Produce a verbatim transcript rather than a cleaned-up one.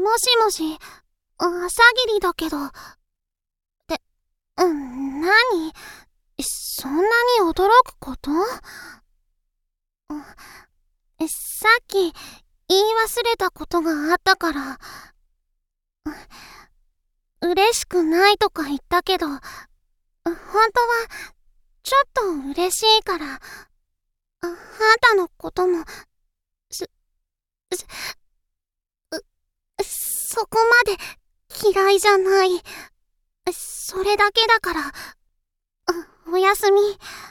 もしもし、朝霧だけど。って、うん、何？そんなに驚くこと？さっき言い忘れたことがあったから、嬉しくないとか言ったけど、本当はちょっと嬉しいから、あ、あんたのことも、す、す、う、そこまで嫌いじゃない。それだけだから、おやすみ。